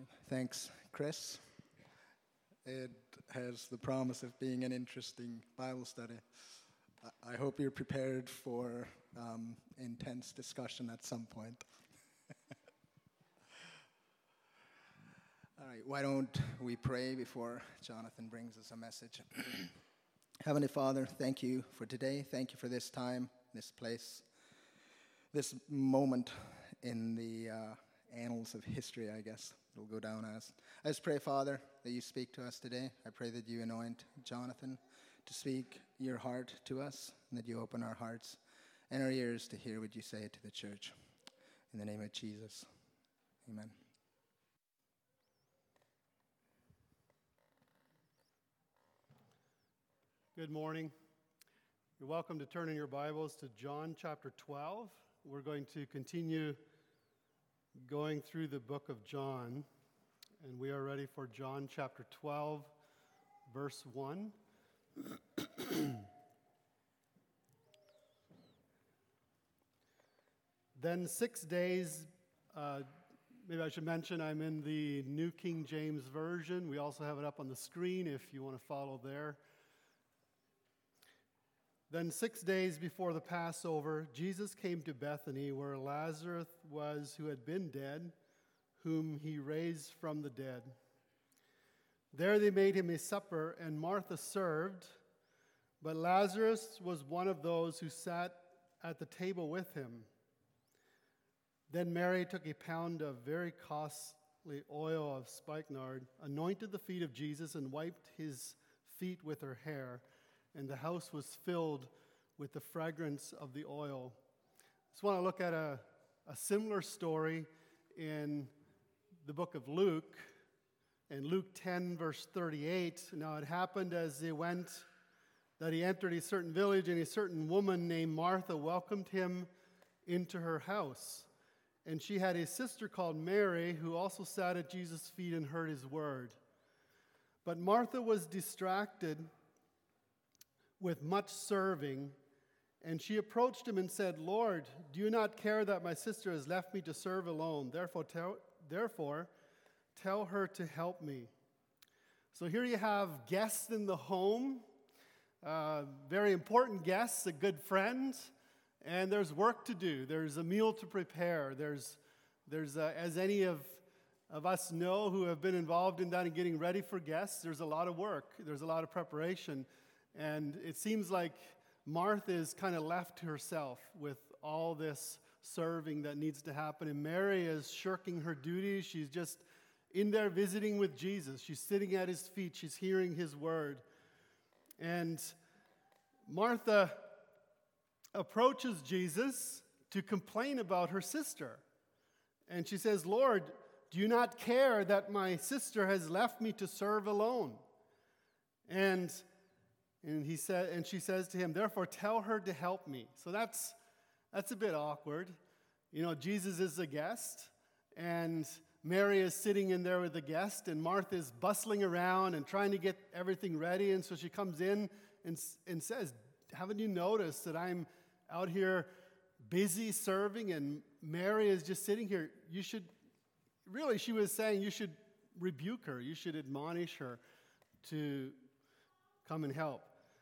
Thanks, Chris. It has the promise of being an interesting Bible study. I hope you're prepared for intense discussion at some point. All right, why don't we pray before Jonathan brings us a message? Heavenly Father, thank you for today. Thank you for this time, this place, this moment in the annals of history, I guess it'll go down as. I just pray, Father, that you speak to us today. I pray that you anoint Jonathan to speak your heart to us, and that you open our hearts and our ears to hear what you say to the church. In the name of Jesus, amen. Good morning. You're welcome to turn in your Bibles to John chapter 12. We're going to continue going through the book of John, and we are ready for John chapter 12, verse 1. Then 6 days, maybe I should mention I'm in the New King James Version. We also have it up on the screen if you want to follow there. Then 6 days before the Passover, Jesus came to Bethany, where Lazarus was who had been dead, whom he raised from the dead. There they made him a supper, and Martha served, but Lazarus was one of those who sat at the table with him. Then Mary took a pound of very costly oil of spikenard, anointed the feet of Jesus, and wiped his feet with her hair, and the house was filled with the fragrance of the oil. I just want to look at a similar story in the book of Luke, in Luke 10, verse 38. Now it happened as they went that he entered a certain village, and a certain woman named Martha welcomed him into her house. And she had a sister called Mary, who also sat at Jesus' feet and heard his word. But Martha was distracted with much serving, and she approached him and said, "Lord, do you not care that my sister has left me to serve alone? Therefore tell her to help me." So here you have guests in the home, very important guests, a good friend, and there's work to do. There's a meal to prepare. There's as any of us know who have been involved in that and getting ready for guests, there's a lot of work. There's a lot of preparation. And it seems like Martha is kind of left to herself with all this serving that needs to happen. And Mary is shirking her duties. She's just in there visiting with Jesus. She's sitting at his feet. She's hearing his word. And Martha approaches Jesus to complain about her sister. And she says, "Lord, do you not care that my sister has left me to serve alone?" And she says to him, "Therefore tell her to help me." So that's a bit awkward. You know, Jesus is a guest, and Mary is sitting in there with the guest, and Martha is bustling around and trying to get everything ready. And so she comes in and says, "Haven't you noticed that I'm out here busy serving, and Mary is just sitting here? You should," really she was saying, you should rebuke her. You should admonish her to come and help.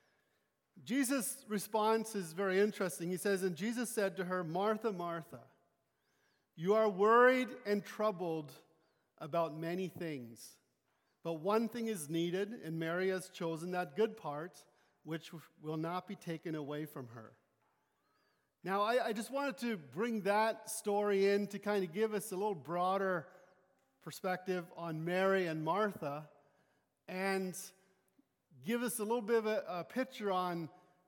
Jesus' response is very interesting. He says, "And Jesus said to her, 'Martha, Martha, you are worried and troubled about many things. But one thing is needed, and Mary has chosen that good part, which will not be taken away from her.'" Now, I just wanted to bring that story in to kind of give us a little broader perspective on Mary and Martha, and give us a little bit of a picture on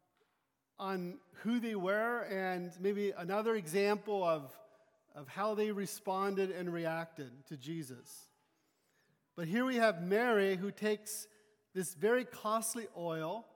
who they were, and maybe another example of how they responded and reacted to Jesus. But here we have Mary, who takes this very costly oil,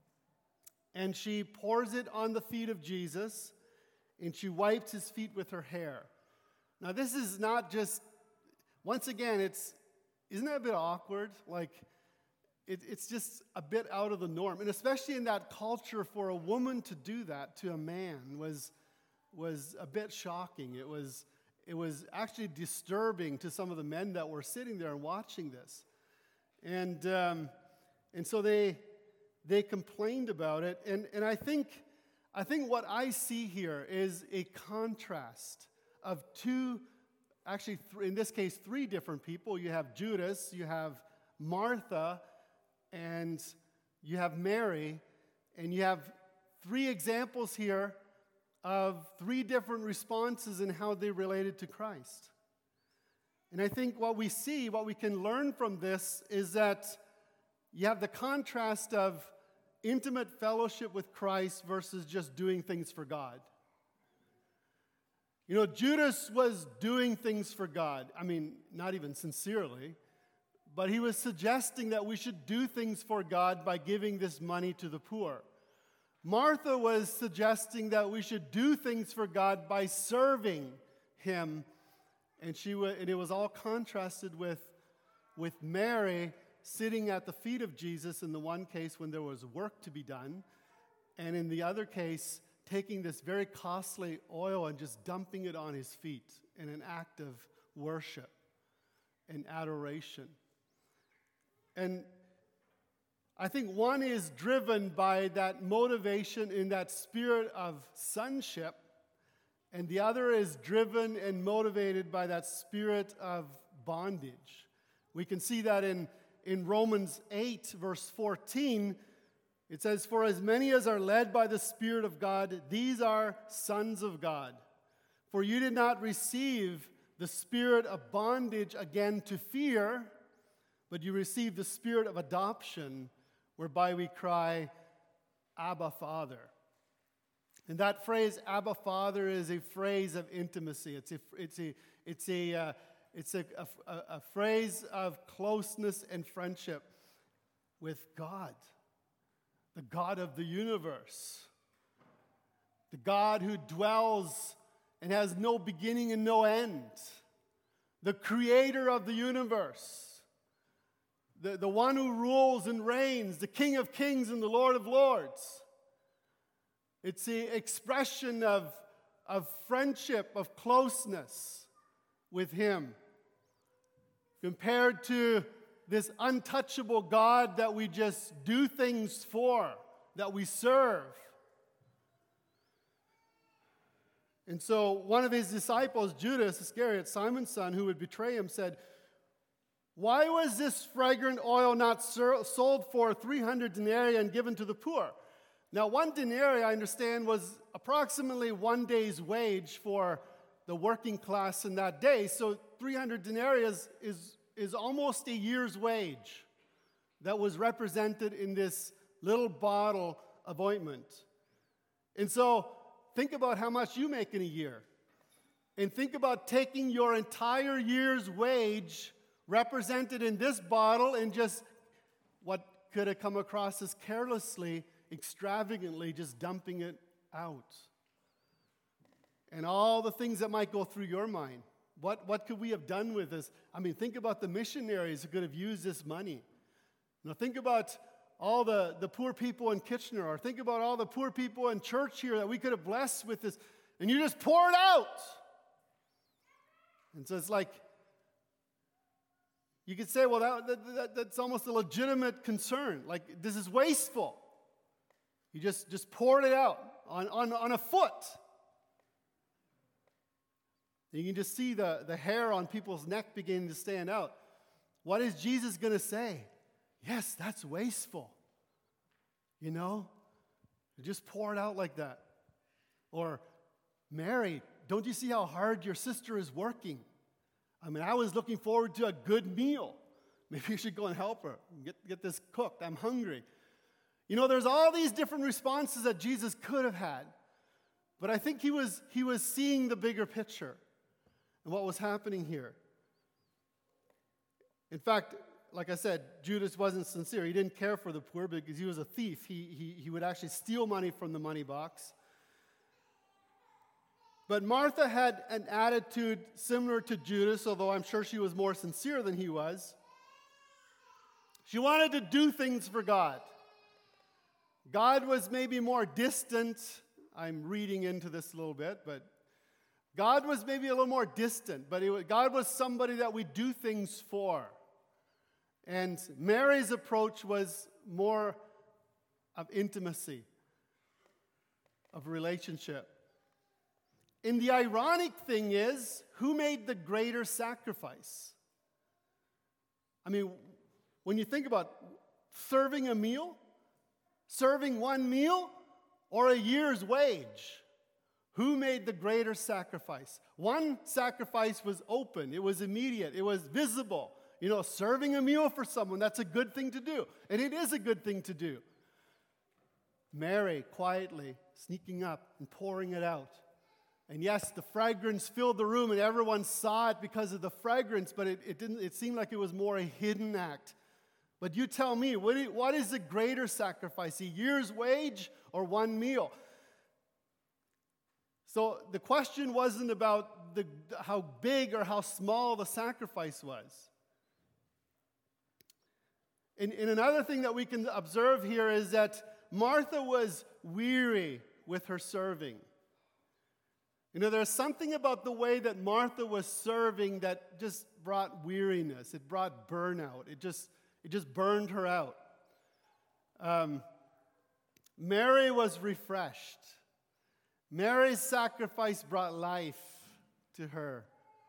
and she pours it on the feet of Jesus, and she wipes his feet with her hair. Now this is not just, once again, isn't that a bit awkward? Like, it's just a bit out of the norm. And especially in that culture, for a woman to do that to a man was a bit shocking. It was it was actually disturbing to some of the men that were sitting there and watching this. And so they complained about it. And I think what I see here is a contrast of two, actually in this case, three different people. You have Judas, you have Martha, and you have Mary, and you have three examples here of three different responses in how they related to Christ. And I think what we see, what we can learn from this is that you have the contrast of intimate fellowship with Christ versus just doing things for God. You know, Judas was doing things for God. I mean, not even sincerely, but he was suggesting that we should do things for God by giving this money to the poor. Martha was suggesting that we should do things for God by serving Him, and it was all contrasted with Mary sitting at the feet of Jesus in the one case when there was work to be done, and in the other case, taking this very costly oil and just dumping it on His feet in an act of worship and adoration. And I think one is driven by that motivation in that spirit of sonship, and the other is driven and motivated by that spirit of bondage. We can see that in Romans 8, verse 14. It says, "For as many as are led by the Spirit of God, these are sons of God. For you did not receive the spirit of bondage again to fear, but you received the spirit of adoption, whereby we cry, Abba, Father." And that phrase, Abba, Father, is a phrase of intimacy. It's a phrase of closeness and friendship with God, the God of the universe, the God who dwells and has no beginning and no end, the creator of the universe, the one who rules and reigns, the King of kings and the Lord of lords. It's the expression of friendship, of closeness with Him, compared to this untouchable God that we just do things for, that we serve. And so one of His disciples, Judas Iscariot, Simon's son, who would betray Him, said, "Why was this fragrant oil not sold for 300 denarii and given to the poor?" Now, 1 denarii, I understand, was approximately 1 day's wage for the working class in that day. So 300 denarii is almost a year's wage that was represented in this little bottle of ointment. And so think about how much you make in a year. And think about taking your entire year's wage represented in this bottle and just what could have come across as carelessly, extravagantly, just dumping it out. And all the things that might go through your mind. What could we have done with this? I mean, think about the missionaries who could have used this money. Now, think about all the poor people in Kitchener, or think about all the poor people in church here that we could have blessed with this, and you just pour it out. And so it's like, you could say, well, that's almost a legitimate concern. Like, this is wasteful. You just poured it out on a foot. You can just see the hair on people's neck beginning to stand out. What is Jesus going to say? Yes, that's wasteful. You know? You just pour it out like that. Or, Mary, don't you see how hard your sister is working? I mean, I was looking forward to a good meal. Maybe you should go and help her. Get this cooked. I'm hungry. You know, there's all these different responses that Jesus could have had. But I think he was seeing the bigger picture and what was happening here. In fact, like I said, Judas wasn't sincere. He didn't care for the poor because he was a thief. He would actually steal money from the money box. But Martha had an attitude similar to Judas, although I'm sure she was more sincere than he was. She wanted to do things for God. God was maybe more distant. I'm reading into this a little bit, but God was maybe a little more distant, but God was somebody that we do things for. And Mary's approach was more of intimacy, of relationship. And the ironic thing is, who made the greater sacrifice? I mean, when you think about serving a meal, serving one meal, or a year's wage, who made the greater sacrifice? One sacrifice was open, it was immediate, it was visible. You know, serving a meal for someone, that's a good thing to do. And it is a good thing to do. Mary quietly sneaking up and pouring it out. And yes, the fragrance filled the room and everyone saw it because of the fragrance, but it seemed like it was more a hidden act. But you tell me, what is the greater sacrifice, a year's wage or one meal? So the question wasn't about how big or how small the sacrifice was. And another thing that we can observe here is that Martha was weary with her serving. You know, there's something about the way that Martha was serving that just brought weariness. It brought burnout. It just burned her out. Mary was refreshed. Mary's sacrifice brought life to her.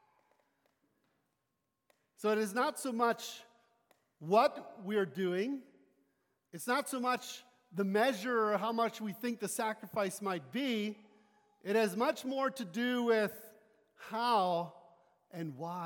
So it is not so much what we're doing. It's not so much the measure or how much we think the sacrifice might be. It has much more to do with how and why.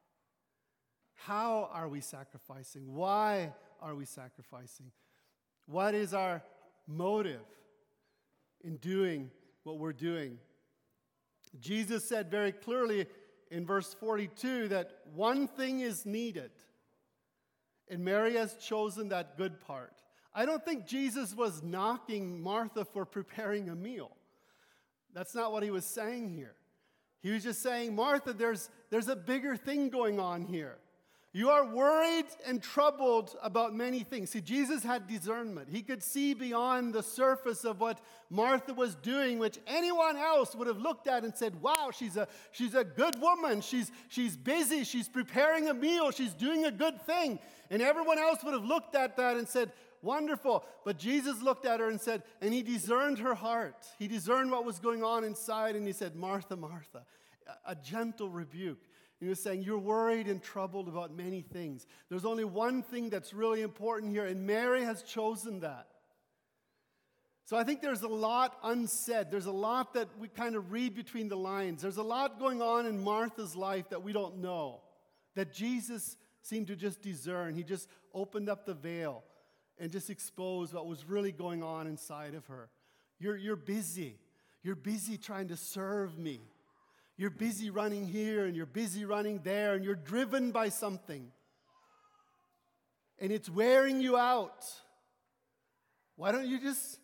How are we sacrificing? Why are we sacrificing? What is our motive in doing what we're doing? Jesus said very clearly in verse 42 that one thing is needed, and Mary has chosen that good part. I don't think Jesus was knocking Martha for preparing a meal. That's not what he was saying here. He was just saying, Martha, there's a bigger thing going on here. You are worried and troubled about many things. See, Jesus had discernment. He could see beyond the surface of what Martha was doing, which anyone else would have looked at and said, wow, she's a good woman. She's busy. She's preparing a meal. She's doing a good thing. And everyone else would have looked at that and said, wonderful. But Jesus looked at her and said, and he discerned her heart. He discerned what was going on inside, and he said, Martha, Martha, a gentle rebuke. He was saying, you're worried and troubled about many things. There's only one thing that's really important here, and Mary has chosen that. So I think there's a lot unsaid. There's a lot that we kind of read between the lines. There's a lot going on in Martha's life that we don't know, that Jesus seemed to just discern. He just opened up the veil and just exposed what was really going on inside of her. You're busy. You're busy trying to serve me. You're busy running here and you're busy running there and you're driven by something. And it's wearing you out. Why don't you just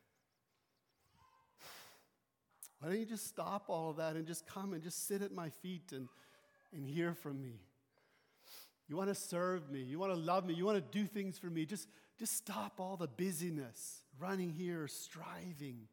stop all of that and just come and just sit at my feet and hear from me? You want to serve me. You want to love me. You want to do things for me. Just stop all the busyness, running here, striving.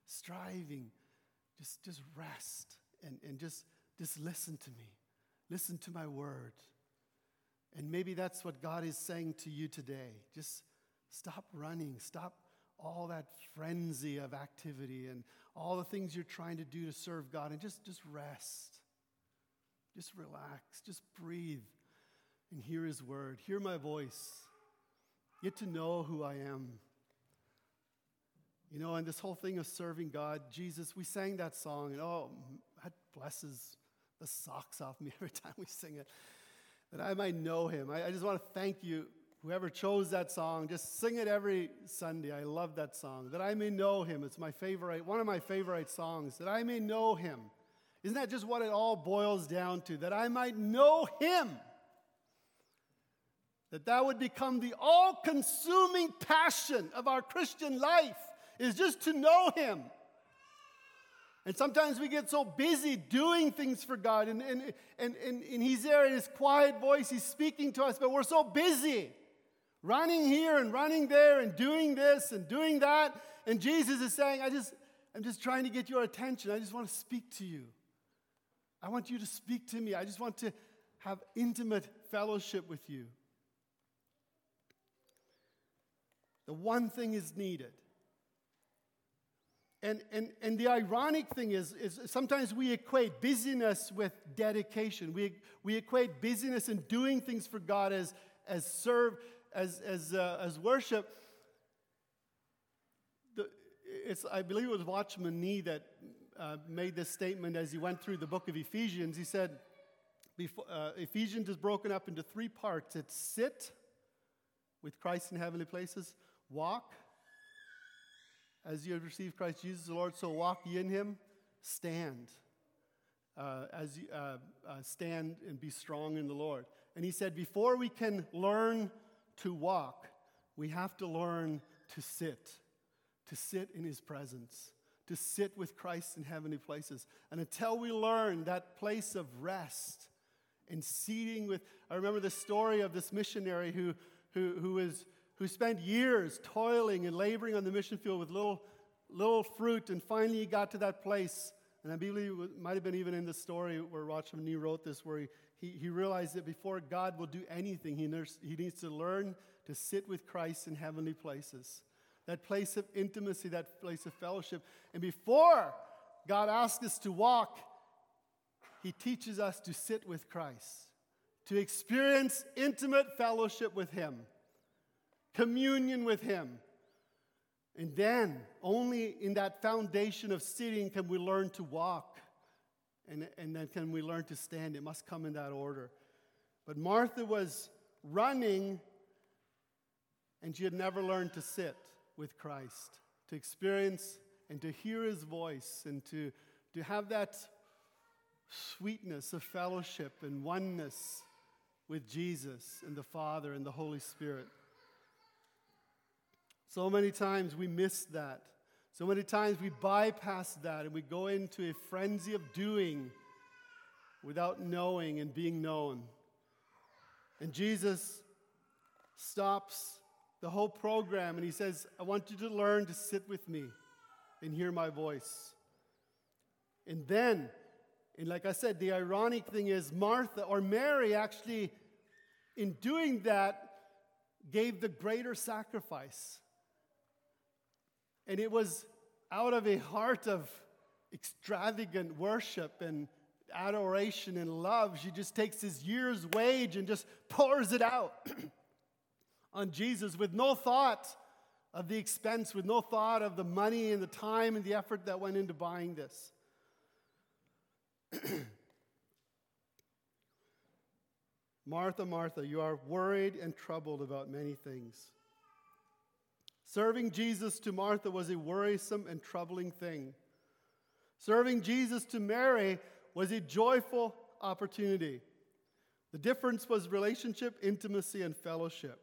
Just rest. And just listen to me. Listen to my word. And maybe that's what God is saying to you today. Just stop running. Stop all that frenzy of activity and all the things you're trying to do to serve God. And just rest. Just relax. Just breathe and hear his word. Hear my voice. Get to know who I am. You know, and this whole thing of serving God, Jesus, we sang that song, and that blesses the socks off me every time we sing it, that I might know him. I just want to thank you, whoever chose that song. Just sing it every Sunday. I love that song. That I may know him. It's my favorite, one of my favorite songs. That I may know him. Isn't that just what it all boils down to? That I might know him. That would become the all-consuming passion of our Christian life, is just to know him. And sometimes we get so busy doing things for God, and he's there in his quiet voice, he's speaking to us, but we're so busy running here and running there and doing this and doing that. And Jesus is saying, I'm just trying to get your attention. I just want to speak to you. I want you to speak to me. I just want to have intimate fellowship with you. The one thing is needed. And the ironic thing is sometimes we equate busyness with dedication. We equate busyness and doing things for God as worship. I believe it was Watchman Nee that made this statement as he went through the book of Ephesians. He said, Ephesians is broken up into 3 parts. It's sit with Christ in heavenly places, walk as you have received Christ Jesus the Lord, so walk ye in him, stand. Stand and be strong in the Lord. And he said, before we can learn to walk, we have to learn to sit in his presence, to sit with Christ in heavenly places. And until we learn that place of rest and seating with, I remember the story of this missionary who spent years toiling and laboring on the mission field with little fruit, and finally he got to that place. And I believe it might have been even in the story where Watchman Nee wrote this, where he realized that before God will do anything, he needs to learn to sit with Christ in heavenly places. That place of intimacy, that place of fellowship. And before God asks us to walk, he teaches us to sit with Christ, to experience intimate fellowship with him, communion with him. And then, only in that foundation of sitting can we learn to walk. And then can we learn to stand. It must come in that order. But Martha was running, and she had never learned to sit with Christ, to experience and to hear his voice, and to have that sweetness of fellowship and oneness with Jesus and the Father and the Holy Spirit. So many times we miss that. So many times we bypass that and we go into a frenzy of doing without knowing and being known. And Jesus stops the whole program and he says, I want you to learn to sit with me and hear my voice. And then, and like I said, the ironic thing is Martha or Mary actually, in doing that, gave the greater sacrifice. And it was out of a heart of extravagant worship and adoration and love. She just takes his year's wage and just pours it out on Jesus with no thought of the expense, with no thought of the money and the time and the effort that went into buying this. Martha, Martha, you are worried and troubled about many things. Serving Jesus to Martha was a worrisome and troubling thing. Serving Jesus to Mary was a joyful opportunity. The difference was relationship, intimacy, and fellowship.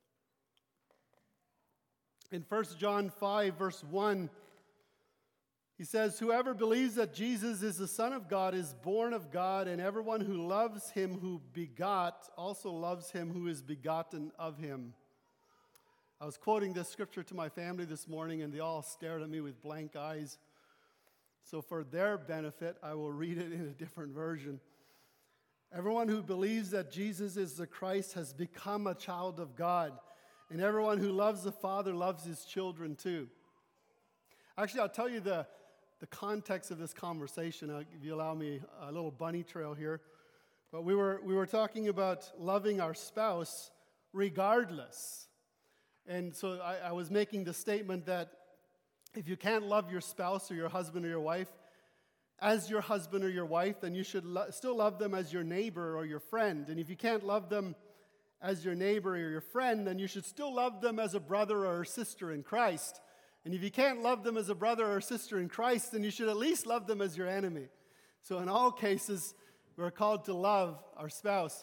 In 1 John 5, verse 1, he says, whoever believes that Jesus is the Son of God is born of God, and everyone who loves him who begot also loves him who is begotten of him. I was quoting this scripture to my family this morning, and they all stared at me with blank eyes. So for their benefit, I will read it in a different version. Everyone who believes that Jesus is the Christ has become a child of God, and everyone who loves the Father loves his children too. Actually, I'll tell you the context of this conversation, if you allow me a little bunny trail here. But we were talking about loving our spouse regardless. And so I was making the statement that if you can't love your spouse or your husband or your wife as your husband or your wife, then you should still love them as your neighbor or your friend. And if you can't love them as your neighbor or your friend, then you should still love them as a brother or a sister in Christ. And if you can't love them as a brother or sister in Christ, then you should at least love them as your enemy. So in all cases, we're called to love our spouse.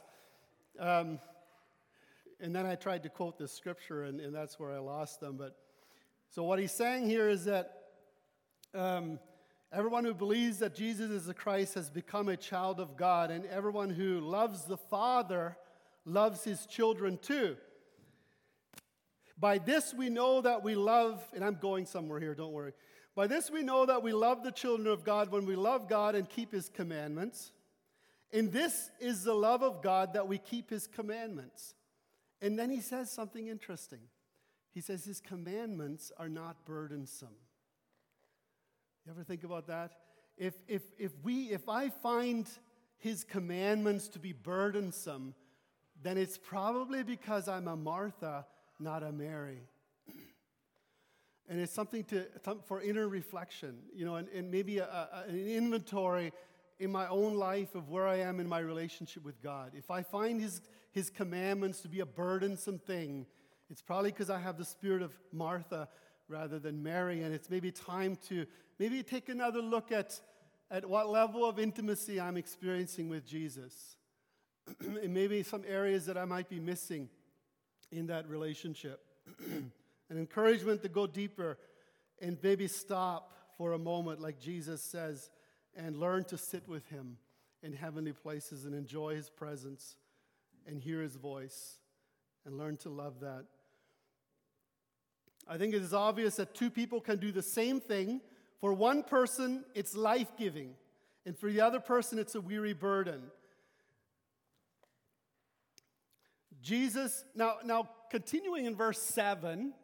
And then I tried to quote this scripture, and that's where I lost them. But so what he's saying here is that everyone who believes that Jesus is the Christ has become a child of God, and everyone who loves the Father loves his children too. By this we know that we love, and I'm going somewhere here, don't worry. By this we know that we love the children of God when we love God and keep his commandments. And this is the love of God, that we keep his commandments. And then he says something interesting. He says his commandments are not burdensome. You ever think about that? If I find his commandments to be burdensome, then it's probably because I'm a Martha, not a Mary. And it's something for inner reflection, and maybe an inventory in my own life of where I am in my relationship with God. If I find his commandments to be a burdensome thing, it's probably because I have the spirit of Martha rather than Mary, and it's maybe time to maybe take another look at what level of intimacy I'm experiencing with Jesus. And maybe some areas that I might be missing in that relationship. An encouragement to go deeper and maybe stop for a moment, like Jesus says, and learn to sit with him in heavenly places and enjoy his presence and hear his voice and learn to love that. I think it is obvious that two people can do the same thing. For one person, it's life-giving, and for the other person, it's a weary burden. Jesus, now continuing in verse 7,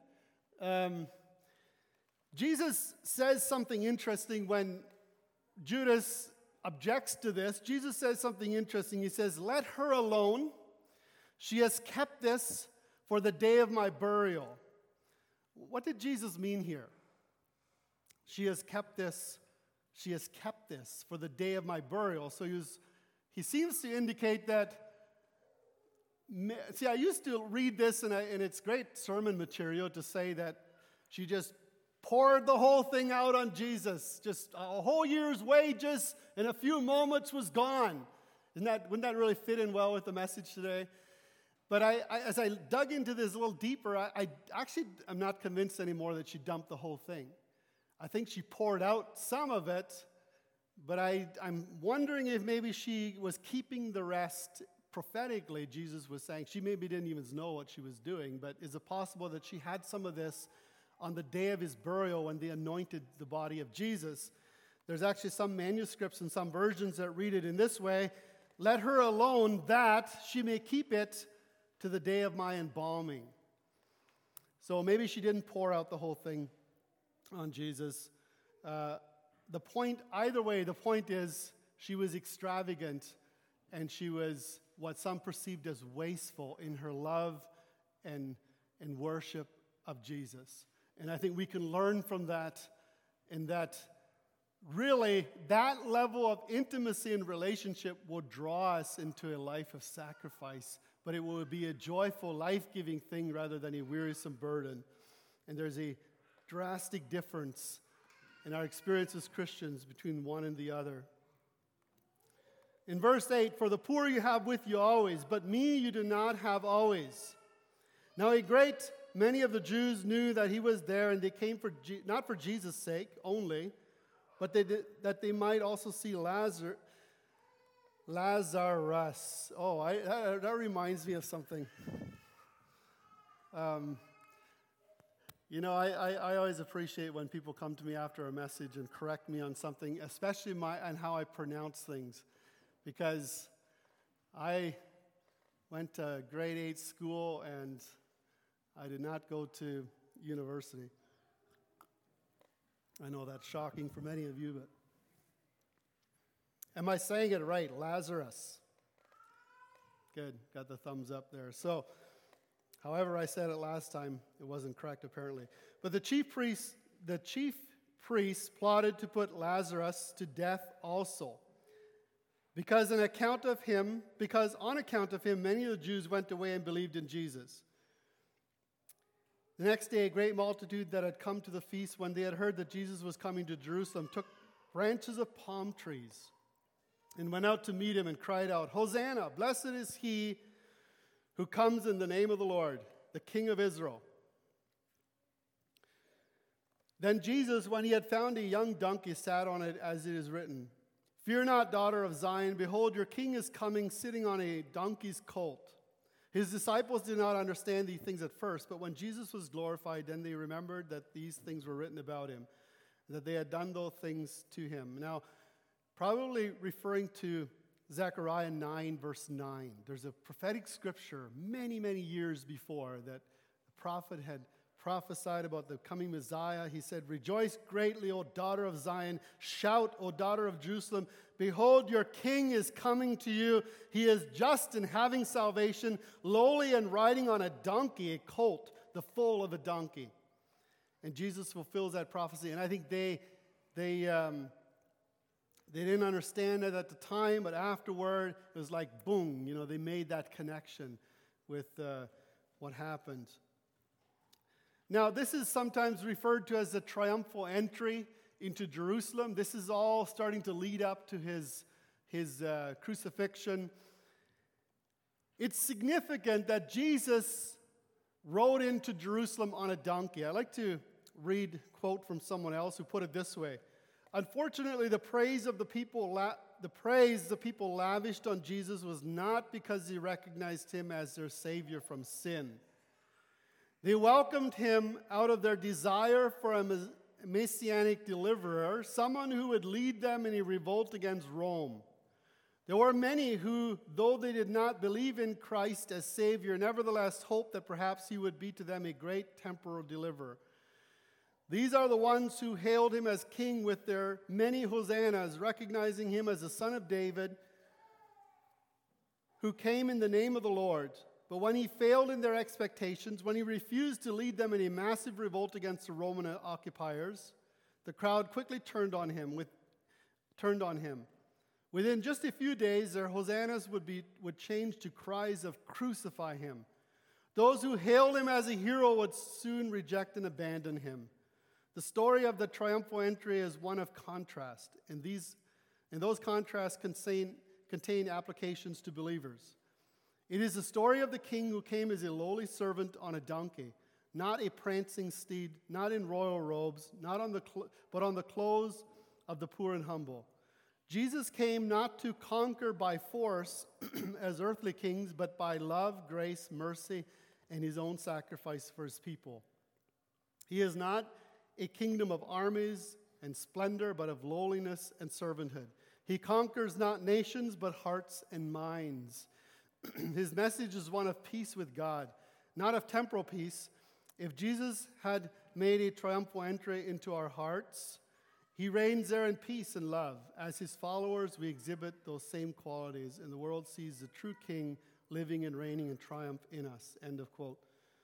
Jesus says something interesting when Judas objects to this. Jesus says something interesting. He says, "Let her alone. She has kept this for the day of my burial." What did Jesus mean here? She has kept this for the day of my burial. So he seems to indicate that. See, I used to read this, and it's great sermon material to say that she just poured the whole thing out on Jesus. Just a whole year's wages in a few moments was gone. Wouldn't that really fit in well with the message today? But as I dug into this a little deeper, I actually am not convinced anymore that she dumped the whole thing. I think she poured out some of it, but I'm wondering if maybe she was keeping the rest. Prophetically, Jesus was saying, she maybe didn't even know what she was doing, but is it possible that she had some of this on the day of his burial when they anointed the body of Jesus? There's actually some manuscripts and some versions that read it in this way: "Let her alone, that she may keep it to the day of my embalming." So maybe she didn't pour out the whole thing on Jesus. The point is she was extravagant, and she was what some perceived as wasteful in her love and worship of Jesus. And I think we can learn from that, in that really that level of intimacy and relationship will draw us into a life of sacrifice, but it will be a joyful, life-giving thing rather than a wearisome burden. And there's a drastic difference in our experience as Christians between one and the other. In verse 8, "For the poor you have with you always, but me you do not have always." Now a great many of the Jews knew that he was there, and they came not for Jesus' sake only, but that they might also see Lazarus. Oh, that reminds me of something. I always appreciate when people come to me after a message and correct me on something, especially on how I pronounce things. Because I went to grade 8 school and I did not go to university. I know that's shocking for many of you, but am I saying it right? Lazarus. Good, got the thumbs up there. So, however I said it last time, it wasn't correct apparently. But the chief priests plotted to put Lazarus to death also. Because on account of him, many of the Jews went away and believed in Jesus. The next day, a great multitude that had come to the feast, when they had heard that Jesus was coming to Jerusalem, took branches of palm trees and went out to meet him and cried out, "Hosanna! Blessed is he who comes in the name of the Lord, the King of Israel." Then Jesus, when he had found a young donkey, sat on it, as it is written, "Fear not, daughter of Zion. Behold, your king is coming, sitting on a donkey's colt." His disciples did not understand these things at first, but when Jesus was glorified, then they remembered that these things were written about him, and that they had done those things to him. Now, probably referring to Zechariah 9, verse 9. There's a prophetic scripture many, many years before that the prophet had prophesied about the coming Messiah. He said, "Rejoice greatly, O daughter of Zion. Shout, O daughter of Jerusalem. Behold, your king is coming to you. He is just and having salvation, lowly and riding on a donkey, a colt, the foal of a donkey." And Jesus fulfills that prophecy. And I think they didn't understand it at the time, but afterward, it was like, boom, they made that connection with what happened. Now, this is sometimes referred to as the triumphal entry into Jerusalem. This is all starting to lead up to his crucifixion. It's significant that Jesus rode into Jerusalem on a donkey. I like to read a quote from someone else who put it this way. "Unfortunately, the praise the people lavished on Jesus was not because they recognized him as their Savior from sin. They welcomed him out of their desire for a messianic deliverer, someone who would lead them in a revolt against Rome. There were many who, though they did not believe in Christ as Savior, nevertheless hoped that perhaps he would be to them a great temporal deliverer. These are the ones who hailed him as king with their many hosannas, recognizing him as the son of David, who came in the name of the Lord. But when he failed in their expectations, when he refused to lead them in a massive revolt against the Roman occupiers, the crowd quickly turned on him. Within just a few days, their hosannas would change to cries of "Crucify him." Those who hailed him as a hero would soon reject and abandon him. The story of the triumphal entry is one of contrast, and those contrasts contain applications to believers. It is the story of the king who came as a lowly servant on a donkey, not a prancing steed, not in royal robes, but on the clothes of the poor and humble. Jesus came not to conquer by force as earthly kings, but by love, grace, mercy, and his own sacrifice for his people. He is not a kingdom of armies and splendor, but of lowliness and servanthood. He conquers not nations, but hearts and minds. His message is one of peace with God, not of temporal peace. If Jesus had made a triumphal entry into our hearts, he reigns there in peace and love. As his followers, we exhibit those same qualities, and the world sees the true king living and reigning in triumph in us. End of quote.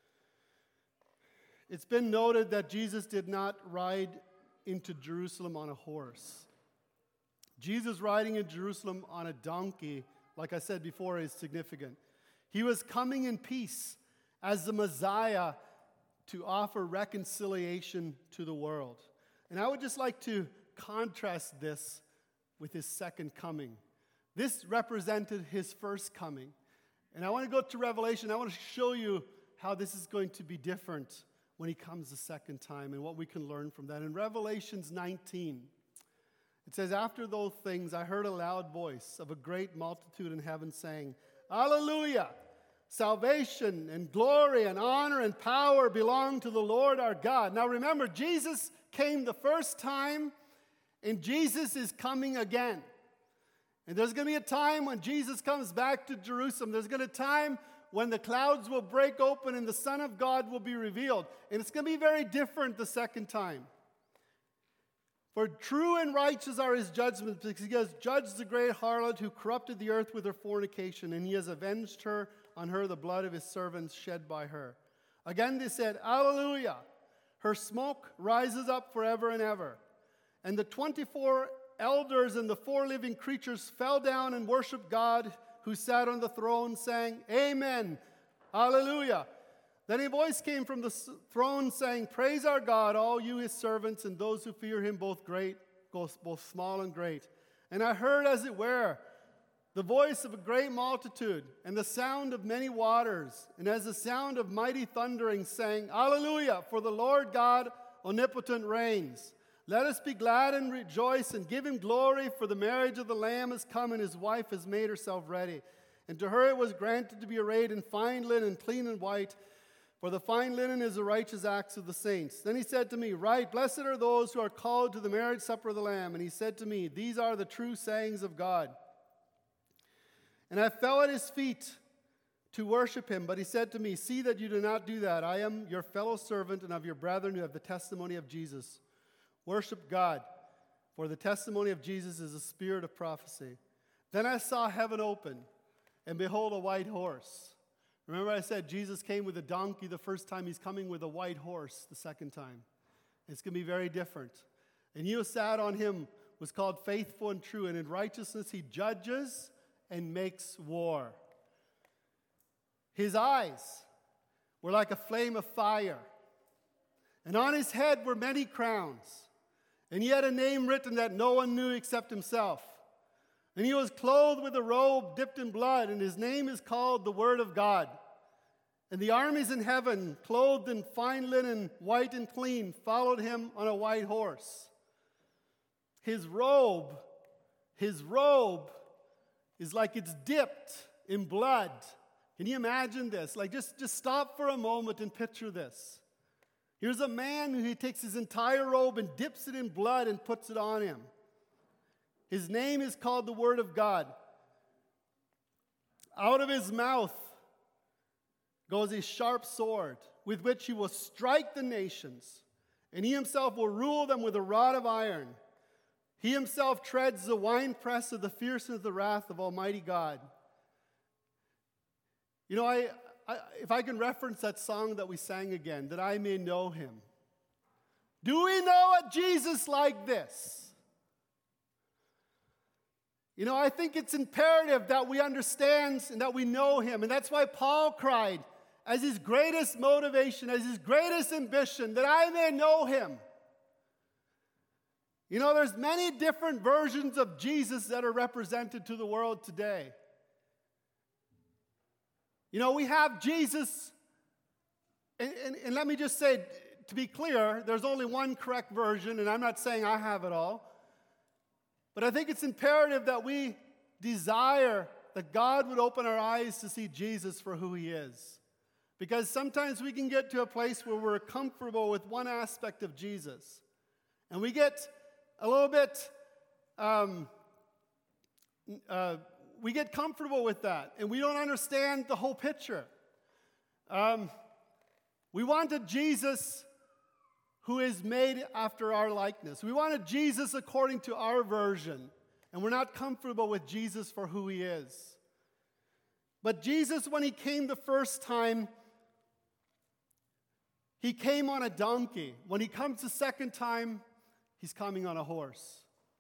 It's been noted that Jesus did not ride into Jerusalem on a horse. Jesus riding in Jerusalem on a donkey, like I said before, is significant. He was coming in peace as the Messiah to offer reconciliation to the world. And I would just like to contrast this with his second coming. This represented his first coming. And I want to go to Revelation. I want to show you how this is going to be different when he comes the second time and what we can learn from that. In Revelations 19, it says, "After those things, I heard a loud voice of a great multitude in heaven saying, 'Hallelujah! Salvation and glory and honor and power belong to the Lord our God.'" Now remember, Jesus came the first time, and Jesus is coming again. And there's going to be a time when Jesus comes back to Jerusalem. There's going to be a time when the clouds will break open and the Son of God will be revealed. And it's going to be very different the second time. "For true and righteous are his judgments, because he has judged the great harlot who corrupted the earth with her fornication, and he has avenged on her the blood of his servants shed by her." Again they said, "Hallelujah! Her smoke rises up forever and ever." And the 24 elders and the 4 living creatures fell down and worshiped God who sat on the throne, saying, "Amen, Hallelujah." Then a voice came from the throne saying, "Praise our God, all you his servants, and those who fear him, both small and great." And I heard, as it were, the voice of a great multitude, and the sound of many waters, and as the sound of mighty thundering, saying, "Hallelujah, for the Lord God omnipotent reigns. Let us be glad and rejoice and give him glory, for the marriage of the Lamb has come, and his wife has made herself ready. And to her it was granted to be arrayed in fine linen, clean and white, for the fine linen is the righteous acts of the saints." Then he said to me, "Write, blessed are those who are called to the marriage supper of the Lamb." And he said to me, "These are the true sayings of God." And I fell at his feet to worship him. But he said to me, see that you do not do that. I am your fellow servant and of your brethren who have the testimony of Jesus. Worship God, for the testimony of Jesus is a spirit of prophecy. Then I saw heaven open, and behold, a white horse. Remember I said Jesus came with a donkey the first time. He's coming with a white horse the second time. It's going to be very different. And he who sat on him was called Faithful and True, and in righteousness he judges and makes war. His eyes were like a flame of fire, and on his head were many crowns, and he had a name written that no one knew except himself. And he was clothed with a robe dipped in blood, and his name is called the Word of God. And the armies in heaven, clothed in fine linen, white and clean, followed him on a white horse. His robe is like it's dipped in blood. Can you imagine this? Like just stop for a moment and picture this. Here's a man who he takes his entire robe and dips it in blood and puts it on him. His name is called the Word of God. Out of his mouth goes a sharp sword with which he will strike the nations, and he himself will rule them with a rod of iron. He himself treads the winepress of the fierceness of the wrath of Almighty God. You know, if I can reference that song that we sang again, that I may know him. Do we know a Jesus like this? You know, I think it's imperative that we understand and that we know him. And that's why Paul cried as his greatest motivation, as his greatest ambition, that I may know him. You know, there's many different versions of Jesus that are represented to the world today. You know, we have Jesus, and let me just say, to be clear, there's only one correct version, and I'm not saying I have it all. But I think it's imperative that we desire that God would open our eyes to see Jesus for who he is. Because sometimes we can get to a place where we're comfortable with one aspect of Jesus. And we get a little bit, we get comfortable with that. And we don't understand the whole picture. We wanted Jesus who is made after our likeness. We wanted Jesus according to our version, and we're not comfortable with Jesus for who he is. But Jesus, when he came the first time, he came on a donkey. When he comes the second time, he's coming on a horse.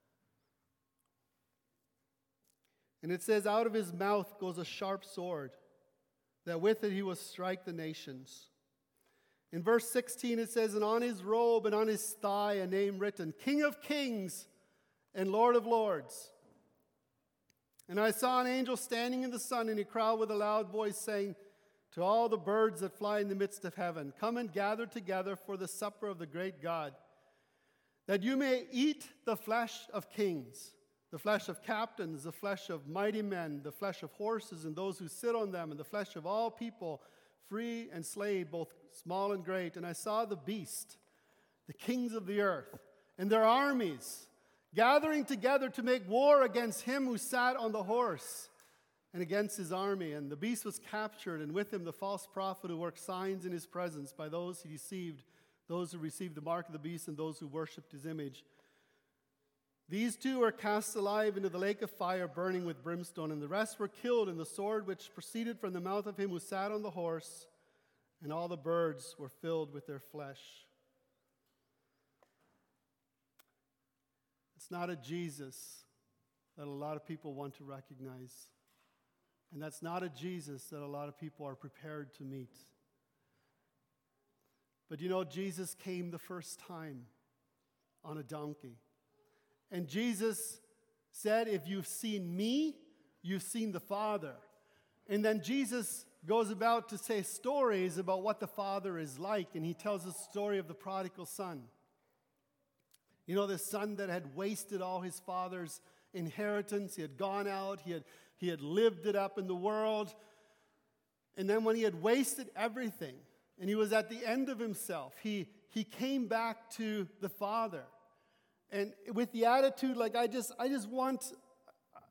And it says, out of his mouth goes a sharp sword, that with it he will strike the nations. In verse 16 it says, and on his robe and on his thigh a name written, King of Kings and Lord of Lords. And I saw an angel standing in the sun, and he cried with a loud voice, saying to all the birds that fly in the midst of heaven, come and gather together for the supper of the great God, that you may eat the flesh of kings, the flesh of captains, the flesh of mighty men, the flesh of horses and those who sit on them, and the flesh of all people, free and slave, both small and great. And I saw the beast, the kings of the earth, and their armies gathering together to make war against him who sat on the horse and against his army. And the beast was captured, and with him the false prophet who worked signs in his presence. By those he deceived those who received the mark of the beast and those who worshipped his image. These two were cast alive into the lake of fire burning with brimstone, and the rest were killed in the sword which proceeded from the mouth of him who sat on the horse, and all the birds were filled with their flesh. It's not a Jesus that a lot of people want to recognize. And that's not a Jesus that a lot of people are prepared to meet. But you know, Jesus came the first time on a donkey. And Jesus said, if you've seen me, you've seen the Father. And then Jesus goes about to say stories about what the Father is like. And he tells the story of the prodigal son. You know, the son that had wasted all his father's inheritance. He had gone out. He had lived it up in the world. And then when he had wasted everything, and he was at the end of himself, he came back to the Father. And with the attitude, like, I just want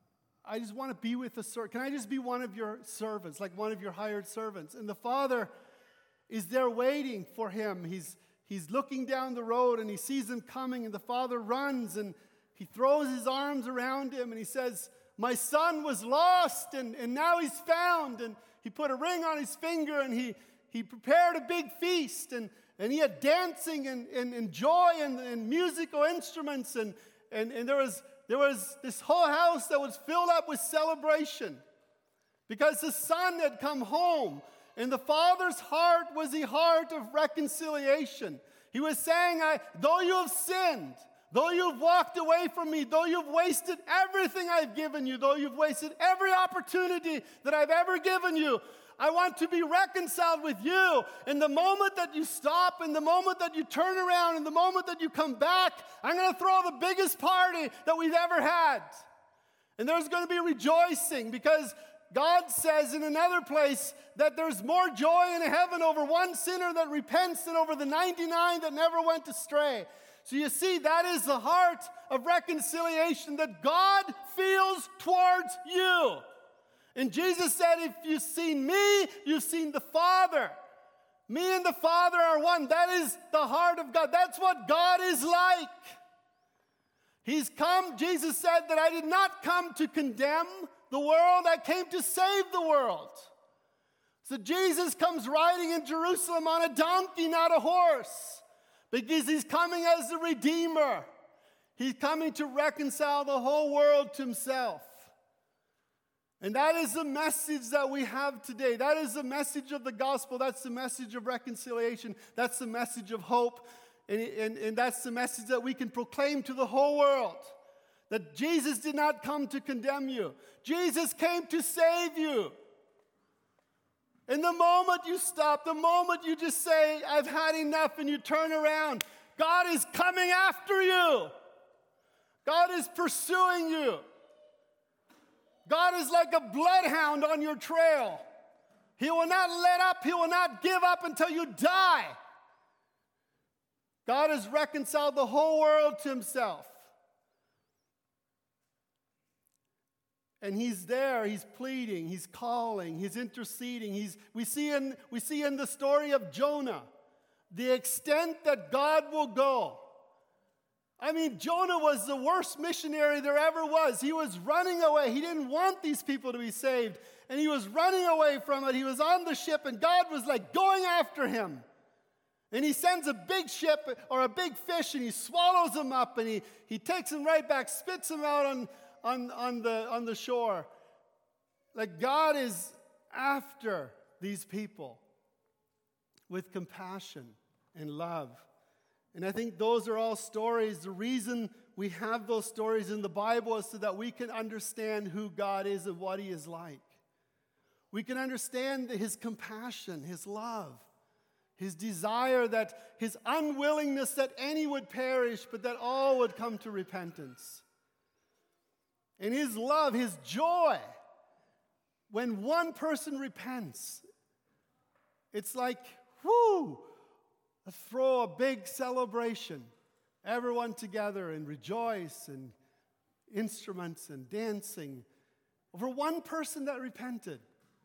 I just want to be with the servant. Can I just be one of your servants, like one of your hired servants? And the father is there waiting for him. He's looking down the road and he sees him coming, and the father runs and he throws his arms around him and he says, my son was lost and now he's found. And he put a ring on his finger and he prepared a big feast and he had dancing and joy and musical instruments and there was this whole house that was filled up with celebration because the son had come home. And the father's heart was a heart of reconciliation. He was saying, though you have sinned, though you've walked away from me, though you've wasted everything I've given you, though you've wasted every opportunity that I've ever given you, I want to be reconciled with you. And the moment that you stop, and the moment that you turn around, and the moment that you come back, I'm going to throw the biggest party that we've ever had. And there's going to be rejoicing because God says in another place that there's more joy in heaven over one sinner that repents than over the 99 that never went astray. So you see, that is the heart of reconciliation that God feels towards you. And Jesus said, if you've seen me, you've seen the Father. Me and the Father are one. That is the heart of God. That's what God is like. He's come, Jesus said, that I did not come to condemn the world, I came to save the world. So Jesus comes riding in Jerusalem on a donkey, not a horse, because he's coming as the Redeemer. He's coming to reconcile the whole world to himself. And that is the message that we have today. That is the message of the gospel. That's the message of reconciliation. That's the message of hope. And that's the message that we can proclaim to the whole world. That Jesus did not come to condemn you. Jesus came to save you. And the moment you stop, the moment you just say, I've had enough, and you turn around, God is coming after you. God is pursuing you. God is like a bloodhound on your trail. He will not let up. He will not give up until you die. God has reconciled the whole world to himself. And he's there, he's pleading, he's calling, he's interceding. We see in the story of Jonah the extent that God will go. I mean, Jonah was the worst missionary there ever was. He was running away. He didn't want these people to be saved. And he was running away from it. He was on the ship, and God was like going after him. And he sends a big ship or a big fish, and he swallows him up, and he takes him right back, spits him out on the shore. Like God is after these people with compassion and love. And I think those are all stories. The reason we have those stories in the Bible is so that we can understand who God is and what he is like. We can understand his compassion, his love, his desire, that his unwillingness that any would perish, but that all would come to repentance. And his love, his joy, when one person repents, it's like, whoo, throw a big celebration. Everyone together and rejoice, and instruments and dancing over one person that repented.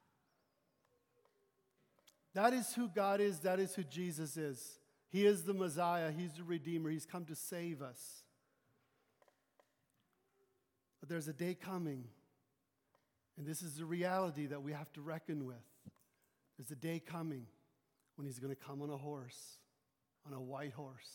That is who God is. That is who Jesus is. He is the Messiah. He's the Redeemer. He's come to save us. But there's a day coming, and this is the reality that we have to reckon with. There's a day coming when he's going to come on a horse, on a white horse.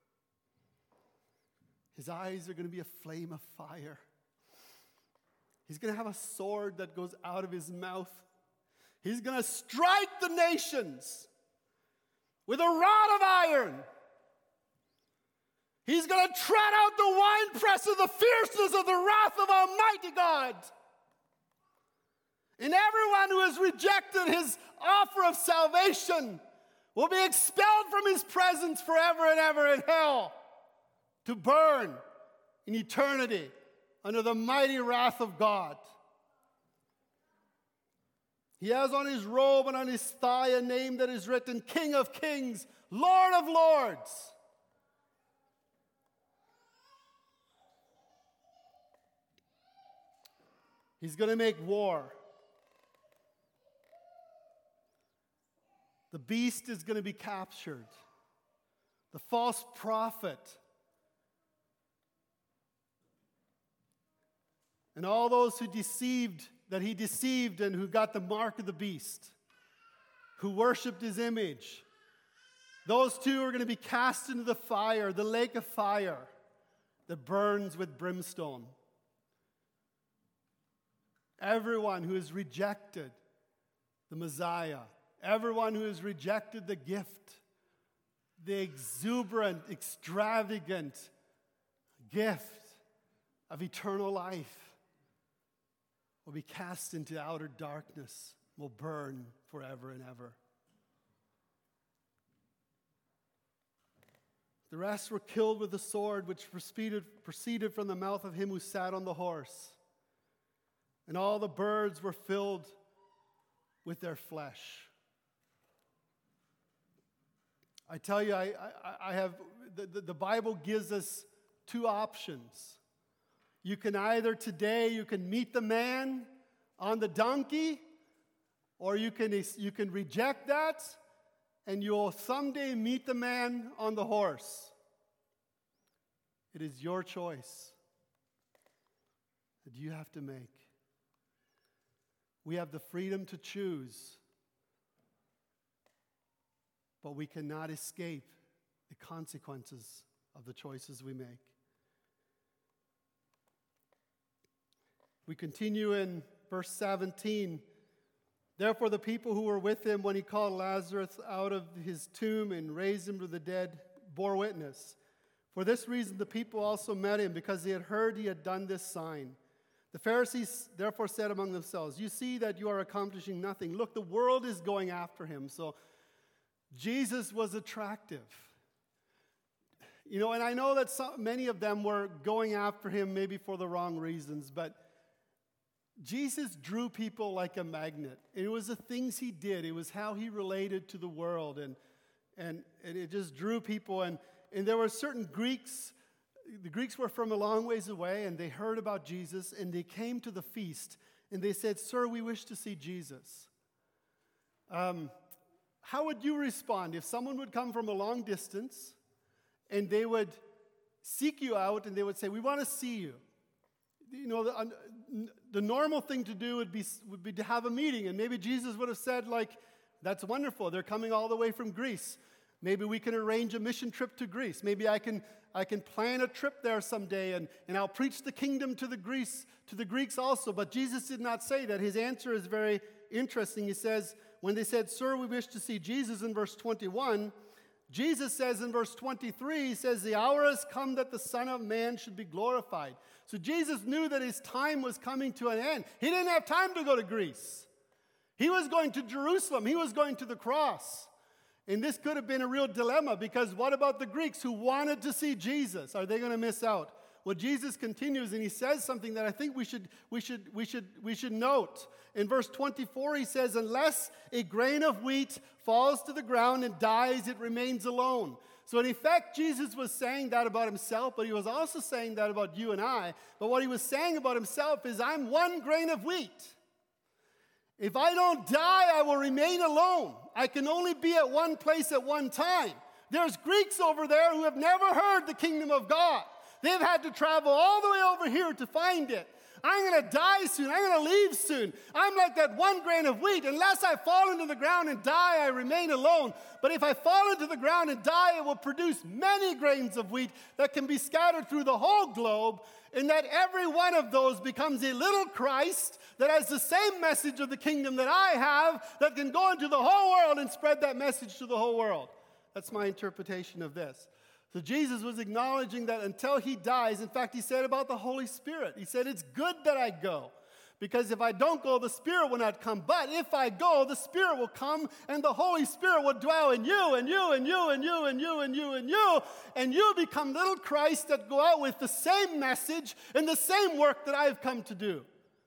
His eyes are going to be a flame of fire. He's going to have a sword that goes out of his mouth. He's going to strike the nations with a rod of iron. He's going to tread out the winepress of the fierceness of the wrath of Almighty God. And everyone who has rejected his offer of salvation will be expelled from his presence forever and ever in hell, to burn in eternity under the mighty wrath of God. He has on his robe and on his thigh a name that is written, King of Kings, Lord of Lords. He's going to make war. The beast is going to be captured. The false prophet and all those who he deceived and who got the mark of the beast, who worshiped his image. Those two are going to be cast into the fire, the lake of fire that burns with brimstone. Everyone who has rejected the Messiah, everyone who has rejected the gift, the exuberant, extravagant gift of eternal life, will be cast into outer darkness, will burn forever and ever. The rest were killed with the sword which proceeded from the mouth of him who sat on the horse. And all the birds were filled with their flesh. I tell you, I have the Bible gives us two options. You can either today, you can meet the man on the donkey, or you can reject that, and you'll someday meet the man on the horse. It is your choice that you have to make. We have the freedom to choose, but we cannot escape the consequences of the choices we make. We continue in verse 17. Therefore, the people who were with him when he called Lazarus out of his tomb and raised him to the dead bore witness. For this reason, the people also met him, because they had heard he had done this sign. The Pharisees therefore said among themselves, "You see that you are accomplishing nothing. Look, the world is going after him." So Jesus was attractive. And I know that many of them were going after him maybe for the wrong reasons, but Jesus drew people like a magnet. It was the things he did. It was how he related to the world, and it just drew people. And there were certain Greeks. The Greeks were from a long ways away, and they heard about Jesus, and they came to the feast, and they said, "Sir, we wish to see Jesus." How would you respond if someone would come from a long distance, and they would seek you out, and they would say, "We want to see you"? The normal thing to do would be to have a meeting, and maybe Jesus would have said, "That's wonderful. They're coming all the way from Greece. Maybe we can arrange a mission trip to Greece. Maybe I can plan a trip there someday, and I'll preach the kingdom to the Greeks also." But Jesus did not say that. His answer is very interesting. He says, when they said, "Sir, we wish to see Jesus," in verse 21, Jesus says in verse 23, he says, "The hour has come that the Son of Man should be glorified." So Jesus knew that his time was coming to an end. He didn't have time to go to Greece. He was going to Jerusalem. He was going to the cross. And this could have been a real dilemma, because what about the Greeks who wanted to see Jesus? Are they going to miss out? Well, Jesus continues, and he says something that I think we should note. In verse 24, he says, "Unless a grain of wheat falls to the ground and dies, it remains alone." So in effect, Jesus was saying that about himself, but he was also saying that about you and I. But what he was saying about himself is, I'm one grain of wheat. If I don't die, I will remain alone. I can only be at one place at one time. There's Greeks over there who have never heard the kingdom of God. They've had to travel all the way over here to find it. I'm going to die soon. I'm going to leave soon. I'm like that one grain of wheat. Unless I fall into the ground and die, I remain alone. But if I fall into the ground and die, it will produce many grains of wheat that can be scattered through the whole globe, and that every one of those becomes a little Christ that has the same message of the kingdom that I have, that can go into the whole world and spread that message to the whole world. That's my interpretation of this. So Jesus was acknowledging that until he dies, in fact, he said about the Holy Spirit, he said, "It's good that I go, because if I don't go, the Spirit will not come. But if I go, the Spirit will come, and the Holy Spirit will dwell in you, and you, and you, and you, and you, and you, and you, and you become little Christ that go out with the same message and the same work that I've come to do."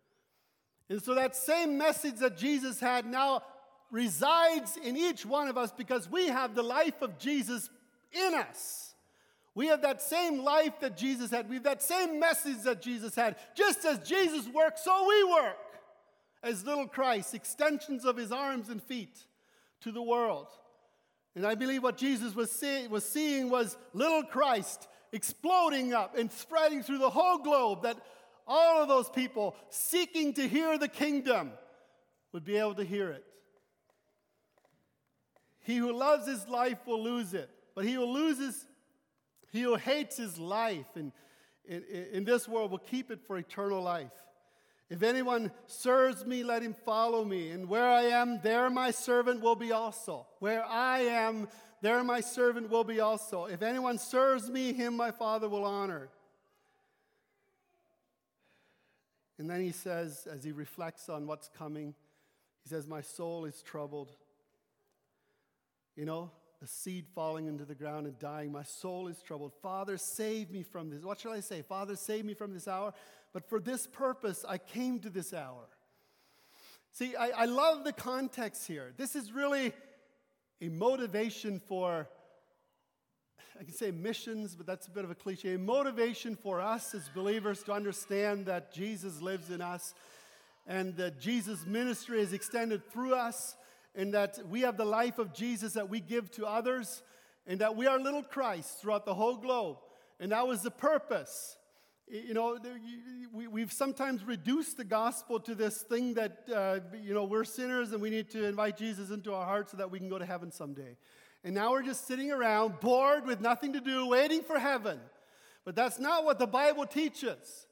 And so that same message that Jesus had now resides in each one of us, because we have the life of Jesus in us. We have that same life that Jesus had. We have that same message that Jesus had. Just as Jesus worked, so we work. As little Christ, extensions of his arms and feet to the world. And I believe what Jesus was seeing was little Christ exploding up and spreading through the whole globe, that all of those people seeking to hear the kingdom would be able to hear it. He who loves his life will lose it, but he who hates his life in this world will keep it for eternal life. If anyone serves me, let him follow me. And where I am, there my servant will be also. Where I am, there my servant will be also. If anyone serves me, him my Father will honor. And then he says, as he reflects on what's coming, he says, my soul is troubled. You know, the seed falling into the ground and dying. My soul is troubled. Father, save me from this. What shall I say? Father, save me from this hour. But for this purpose, I came to this hour. See, I love the context here. This is really a motivation for, I can say missions, but that's a bit of a cliche. A motivation for us as believers to understand that Jesus lives in us and that Jesus' ministry is extended through us, and that we have the life of Jesus that we give to others, and that we are little Christ throughout the whole globe. And that was the purpose. You know, we've sometimes reduced the gospel to this thing that, we're sinners and we need to invite Jesus into our hearts so that we can go to heaven someday. And now we're just sitting around, bored with nothing to do, waiting for heaven. But that's not what the Bible teaches.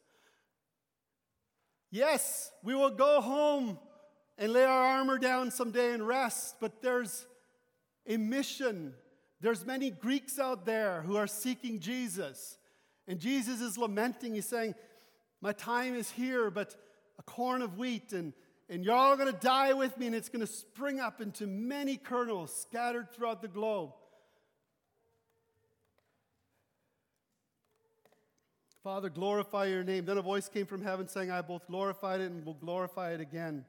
Yes, we will go home and lay our armor down someday and rest, but there's a mission. There's many Greeks out there who are seeking Jesus. And Jesus is lamenting. He's saying, my time is here, but a corn of wheat, and you're all going to die with me, and it's going to spring up into many kernels scattered throughout the globe. Father, glorify your name. Then a voice came from heaven saying, I both glorified it and will glorify it again.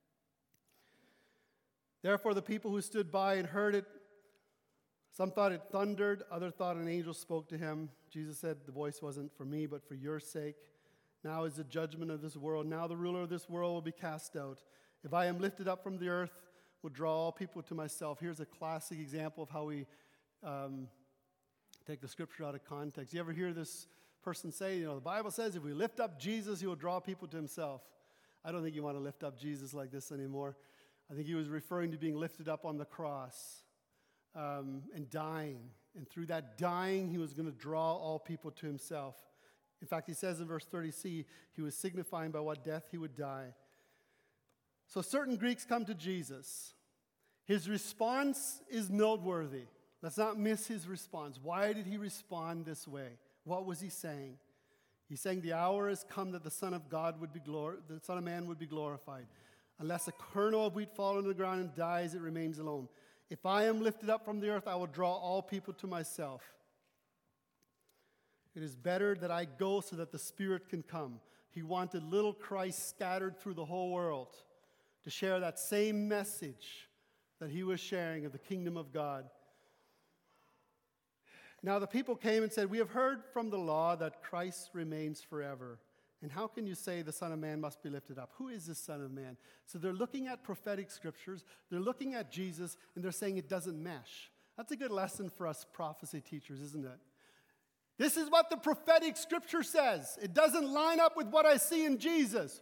Therefore the people who stood by and heard it, some thought it thundered, others thought an angel spoke to him. Jesus said, the voice wasn't for me, but for your sake. Now is the judgment of this world. Now the ruler of this world will be cast out. If I am lifted up from the earth, will draw all people to myself. Here's a classic example of how we take the scripture out of context. You ever hear this person say, the Bible says if we lift up Jesus, he will draw people to himself. I don't think you want to lift up Jesus like this anymore. I think he was referring to being lifted up on the cross. And dying. And through that dying, he was going to draw all people to himself. In fact, he says in verse 30c, he was signifying by what death he would die. So certain Greeks come to Jesus. His response is noteworthy. Let's not miss his response. Why did he respond this way? What was he saying? He's saying the hour has come that the Son of Man would be glorified. Unless a kernel of wheat falls into the ground and dies, it remains alone. If I am lifted up from the earth, I will draw all people to myself. It is better that I go so that the Spirit can come. He wanted little Christ scattered through the whole world to share that same message that he was sharing of the kingdom of God. Now the people came and said, we have heard from the law that Christ remains forever. And how can you say the Son of Man must be lifted up? Who is this Son of Man? So they're looking at prophetic scriptures, they're looking at Jesus, and they're saying it doesn't mesh. That's a good lesson for us prophecy teachers, isn't it? This is what the prophetic scripture says. It doesn't line up with what I see in Jesus.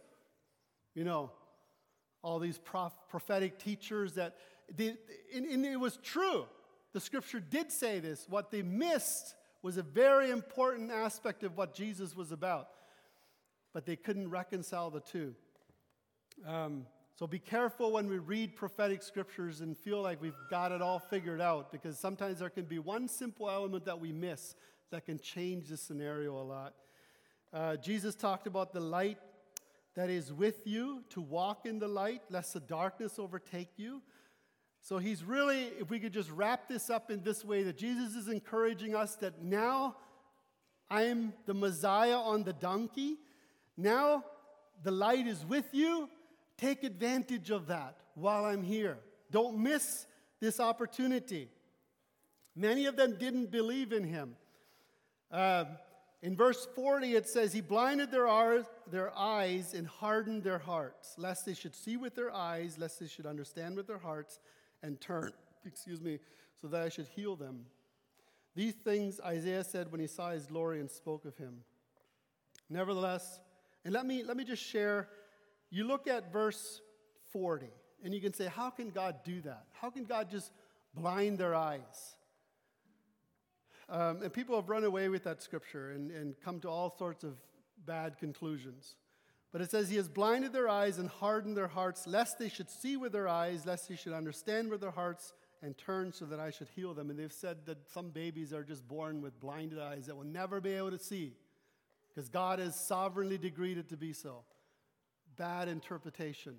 All these prophetic teachers and it was true. The scripture did say this. What they missed was a very important aspect of what Jesus was about. But they couldn't reconcile the two. So be careful when we read prophetic scriptures and feel like we've got it all figured out, because sometimes there can be one simple element that we miss that can change the scenario a lot. Jesus talked about the light that is with you, to walk in the light, lest the darkness overtake you. So he's really, if we could just wrap this up in this way, that Jesus is encouraging us that now I am the Messiah on the donkey. Now the light is with you. Take advantage of that while I'm here. Don't miss this opportunity. Many of them didn't believe in him. In verse 40, it says, He blinded their eyes and hardened their hearts, lest they should see with their eyes, lest they should understand with their hearts, and turn, so that I should heal them. These things Isaiah said when he saw his glory and spoke of him. Nevertheless, and let me just share, you look at verse 40, and you can say, how can God do that? How can God just blind their eyes? And people have run away with that scripture and come to all sorts of bad conclusions. But it says, He has blinded their eyes and hardened their hearts, lest they should see with their eyes, lest they should understand with their hearts, and turn so that I should heal them. And they've said that some babies are just born with blinded eyes that will never be able to see, because God has sovereignly decreed it to be so. Bad interpretation.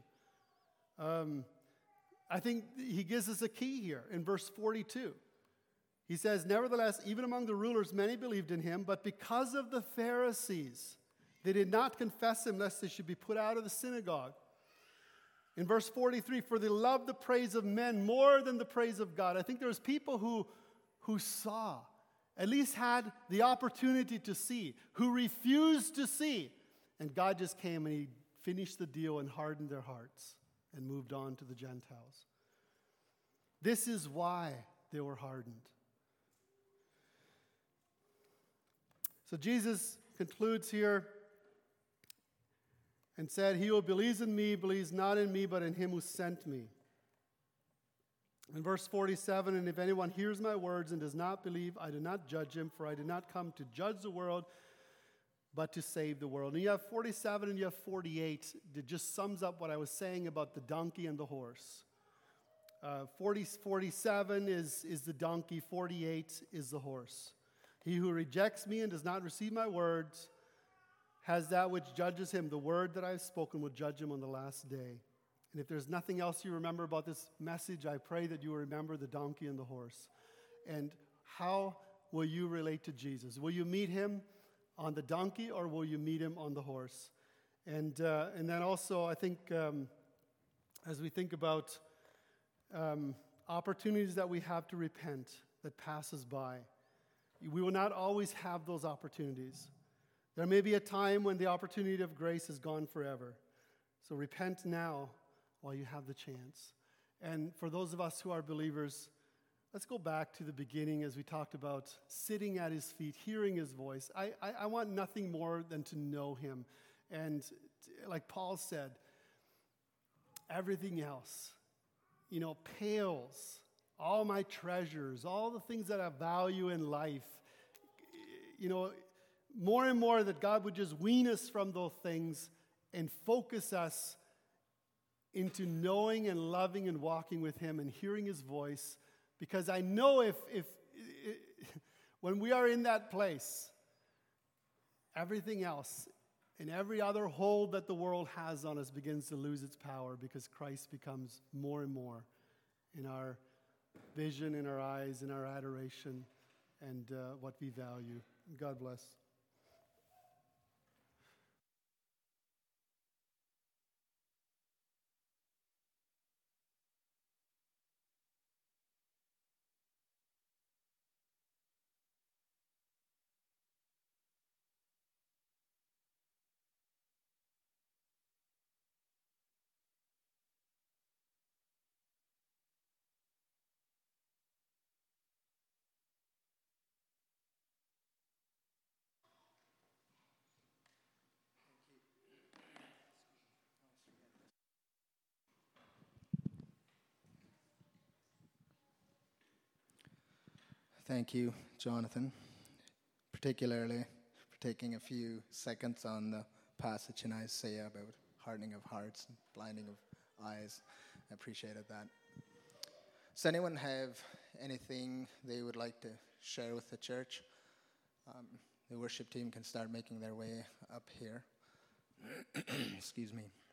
I think He gives us a key here in verse 42. He says, Nevertheless, even among the rulers, many believed in Him, but because of the Pharisees, they did not confess Him, lest they should be put out of the synagogue. In verse 43, for they loved the praise of men more than the praise of God. I think there was people who saw, at least had the opportunity to see, who refused to see. And God just came and He finished the deal and hardened their hearts and moved on to the Gentiles. This is why they were hardened. So Jesus concludes here and said, He who believes in me believes not in me, but in Him who sent me. In verse 47, and if anyone hears my words and does not believe, I do not judge him, for I did not come to judge the world, but to save the world. And you have 47 and you have 48 that just sums up what I was saying about the donkey and the horse. 47 is the donkey, 48 is the horse. He who rejects me and does not receive my words has that which judges him. The word that I have spoken will judge him on the last day. And if there's nothing else you remember about this message, I pray that you will remember the donkey and the horse. And how will you relate to Jesus? Will you meet Him on the donkey, or will you meet Him on the horse? And then also, I think, as we think about opportunities that we have to repent that passes by, we will not always have those opportunities. There may be a time when the opportunity of grace is gone forever. So repent now while you have the chance. And for those of us who are believers, let's go back to the beginning as we talked about sitting at His feet, hearing His voice. I want nothing more than to know Him. And like Paul said, everything else, pales. All my treasures, all the things that have value in life, more and more that God would just wean us from those things and focus us into knowing and loving and walking with Him and hearing His voice. Because I know if when we are in that place, everything else and every other hold that the world has on us begins to lose its power, because Christ becomes more and more in our vision, in our eyes, in our adoration, and what we value. God bless. Thank you, Jonathan, particularly for taking a few seconds on the passage in Isaiah about hardening of hearts and blinding of eyes. I appreciated that. Does anyone have anything they would like to share with the church? The worship team can start making their way up here. Excuse me.